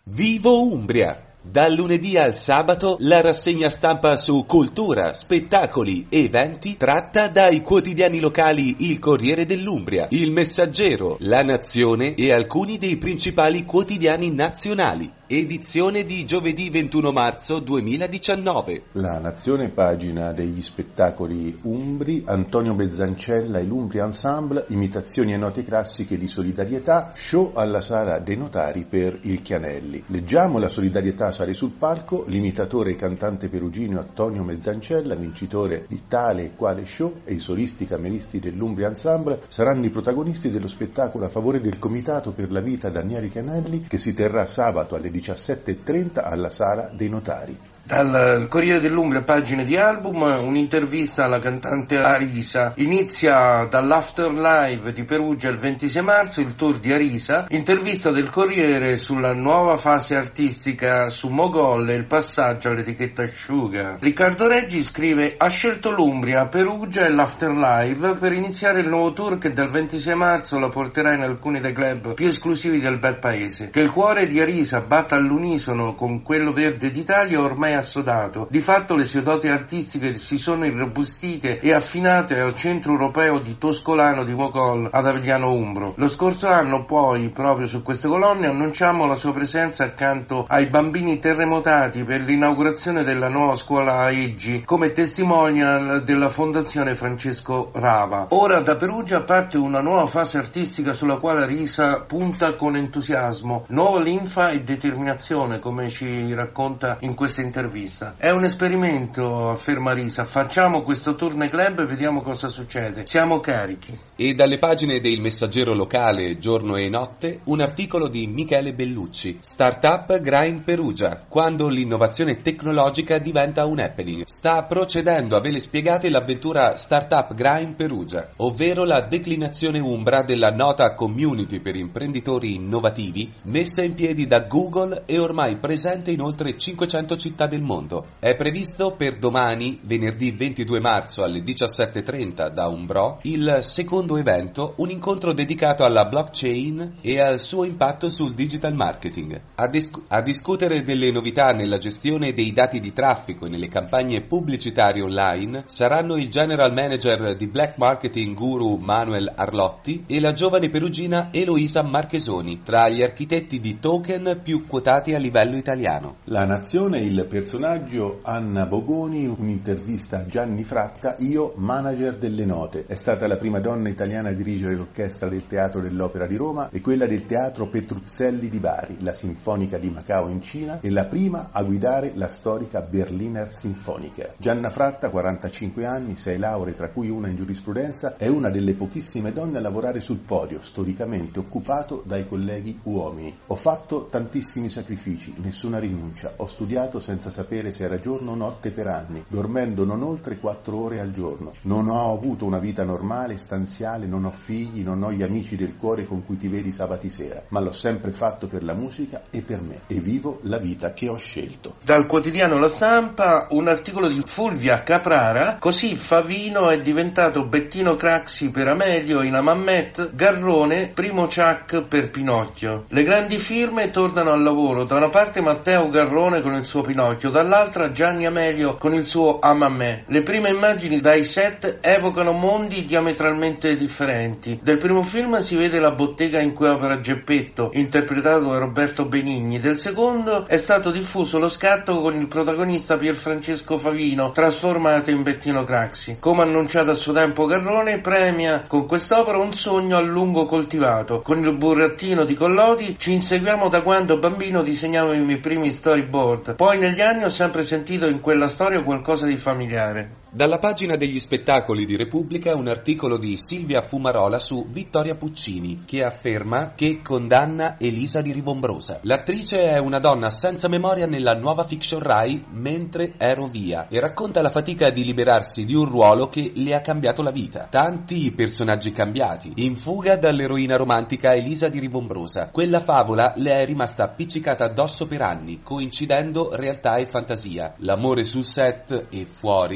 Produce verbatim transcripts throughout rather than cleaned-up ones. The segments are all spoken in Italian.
Vivo Umbria! Dal lunedì al sabato la rassegna stampa su cultura, spettacoli, eventi tratta dai quotidiani locali Il Corriere dell'Umbria, Il Messaggero, La Nazione e alcuni dei principali quotidiani nazionali. Edizione di giovedì ventuno marzo duemiladiciannove. La Nazione, pagina degli spettacoli umbri, Antonio Bezzancella e l'Umbria Ensemble, imitazioni e note classiche di solidarietà, show alla Sala dei Notari per il Chianelli. Leggiamo la solidarietà sale sul palco, l'imitatore e cantante perugino Antonio Bezzancella, vincitore di tale e quale show, e i solisti cameristi dell'Umbria Ensemble saranno i protagonisti dello spettacolo a favore del Comitato per la Vita Daniele Chianelli, che si terrà sabato alle diciassette e trenta alla Sala dei Notari. Dal Corriere dell'Umbria, pagine di album, un'intervista alla cantante Arisa. Inizia dall'Afterlive di Perugia il ventisei marzo il tour di Arisa. Intervista del Corriere sulla nuova fase artistica su Mogol e il passaggio all'etichetta Asciuga. Riccardo Reggi scrive: ha scelto l'Umbria, Perugia e l'Afterlive per iniziare il nuovo tour che dal ventisei marzo la porterà in alcuni dei club più esclusivi del bel paese. Che il cuore di Arisa batta all'unisono con quello verde d'Italia ormai assodato. Di fatto le sue doti artistiche si sono irrobustite e affinate al centro europeo di Toscolano di Mogol ad Avigliano Umbro. Lo scorso anno poi, proprio su queste colonne, annunciamo la sua presenza accanto ai bambini terremotati per l'inaugurazione della nuova scuola a Eggi come testimonial della Fondazione Francesco Rava. Ora da Perugia parte una nuova fase artistica sulla quale Arisa punta con entusiasmo, nuova linfa e determinazione, come ci racconta in questa intervista. È un esperimento, afferma Arisa, facciamo questo tour nei club e vediamo cosa succede, siamo carichi. E dalle pagine del Messaggero locale Giorno e Notte un articolo di Michele Bellucci. Startup Grind Perugia, quando l'innovazione tecnologica diventa un happening. Sta procedendo a vele spiegate l'avventura Startup Grind Perugia, ovvero la declinazione umbra della nota community per imprenditori innovativi messa in piedi da Google e ormai presente in oltre cinquecento città del mondo. È previsto per domani, venerdì ventidue marzo alle diciassette e trenta da Umbro, il secondo evento, un incontro dedicato alla blockchain e al suo impatto sul digital marketing. A, dis- a discutere delle novità nella gestione dei dati di traffico e nelle campagne pubblicitarie online saranno il general manager di Black Marketing Guru Manuel Arlotti e la giovane perugina Eloisa Marchesoni, tra gli architetti di token più quotati a livello italiano. La Nazione, il personaggio Anna Bogoni, un'intervista a Gianni Fratta, io manager delle note. È stata la prima donna italiana a dirigere l'orchestra del Teatro dell'Opera di Roma e quella del Teatro Petruzzelli di Bari, la Sinfonica di Macao in Cina, e la prima a guidare la storica Berliner Sinfoniker. Gianna Fratta, quarantacinque anni, sei lauree tra cui una in giurisprudenza, è una delle pochissime donne a lavorare sul podio, storicamente occupato dai colleghi uomini. Ho fatto tantissimi sacrifici, nessuna rinuncia, ho studiato senza sapere se era giorno o notte per anni, dormendo non oltre quattro ore al giorno. Non ho avuto una vita normale, stanziale, non ho figli, non ho gli amici del cuore con cui ti vedi sabati sera, ma l'ho sempre fatto per la musica e per me, e vivo la vita che ho scelto. Dal quotidiano La Stampa un articolo di Fulvia Caprara: così Favino è diventato Bettino Craxi per Amelio in Amammet, Garrone primo Chuck per Pinocchio. Le grandi firme tornano al lavoro, da una parte Matteo Garrone con il suo Pinocchio, dall'altra Gianni Amelio con il suo Amamè. Le prime immagini dai set evocano mondi diametralmente differenti. Del primo film si vede la bottega in cui opera Geppetto, interpretato da Roberto Benigni. Del secondo è stato diffuso lo scatto con il protagonista Pierfrancesco Favino, trasformato in Bettino Craxi. Come annunciato a suo tempo, Garrone premia con quest'opera un sogno a lungo coltivato. Con il burattino di Collodi ci inseguiamo da quando bambino disegnavo i miei primi storyboard. Poi negli anni ho sempre sentito in quella storia qualcosa di familiare. Dalla pagina degli spettacoli di Repubblica un articolo di Silvia Fumarola su Vittoria Puccini, che afferma che condanna Elisa di Rivombrosa. L'attrice è una donna senza memoria nella nuova fiction Rai Mentre ero via e racconta la fatica di liberarsi di un ruolo che le ha cambiato la vita. Tanti personaggi cambiati, in fuga dall'eroina romantica Elisa di Rivombrosa. Quella favola le è rimasta appiccicata addosso per anni, coincidendo realtà e fantasia. L'amore sul set e fuori per Alessandro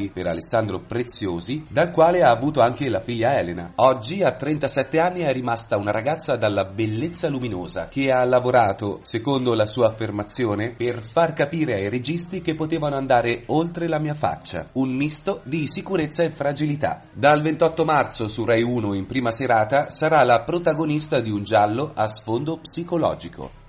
Alessandro Preziosi, dal quale ha avuto anche la figlia Elena. Oggi, a trentasette anni, è rimasta una ragazza dalla bellezza luminosa, che ha lavorato, secondo la sua affermazione, per far capire ai registi che potevano andare oltre la mia faccia. Un misto di sicurezza e fragilità. Dal ventotto marzo su Rai uno in prima serata sarà la protagonista di un giallo a sfondo psicologico.